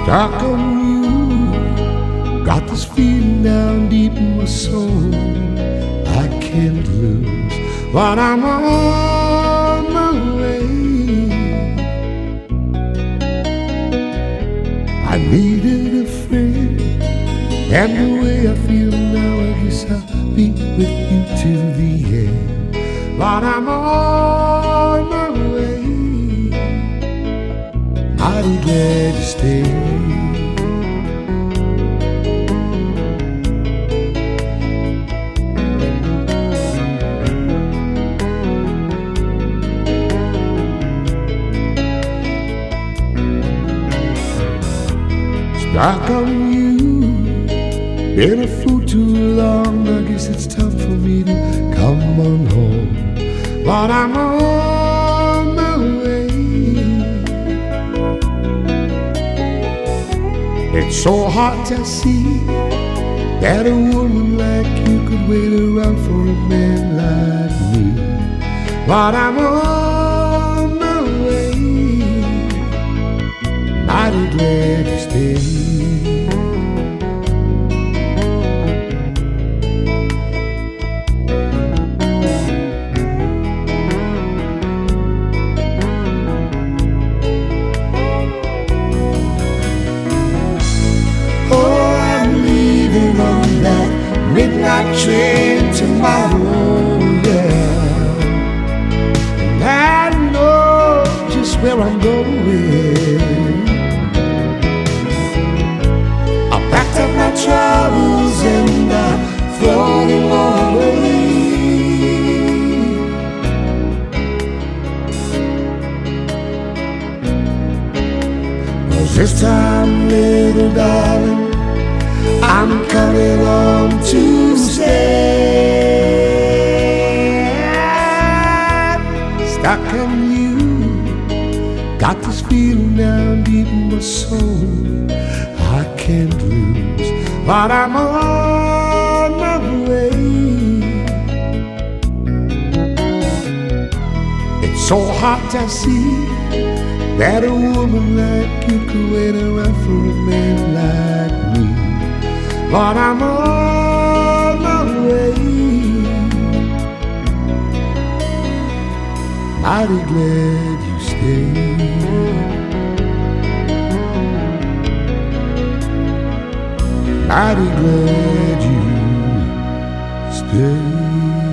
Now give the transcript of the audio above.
Stuck on you, got this feeling down deep in my soul. I can't lose, but I'm on my way. I needed a friend, and the way I feel now, I guess I'll be with you till the end. But I'm on my way. I'm glad you stayed. Stuck on you, been a fool too long. I guess it's time for me to come on home. But I'm on my way. It's so hard to see that a woman like you could wait around for a man like me. But I'm on my way. Mighty glad you stayed. Midnight train tomorrow, yeah. And I know just where I'm going. I packed up my troubles and I throw them all away. 'Cause this time, little darling, I'm coming home to stay. Stuck on you, got this feeling down deep in my soul. I can't lose, but I'm on my way. It's so hard to see that a woman like you could wait around for a man like me. But I'm on my way. Mighty glad you stayed. Mighty glad you stayed.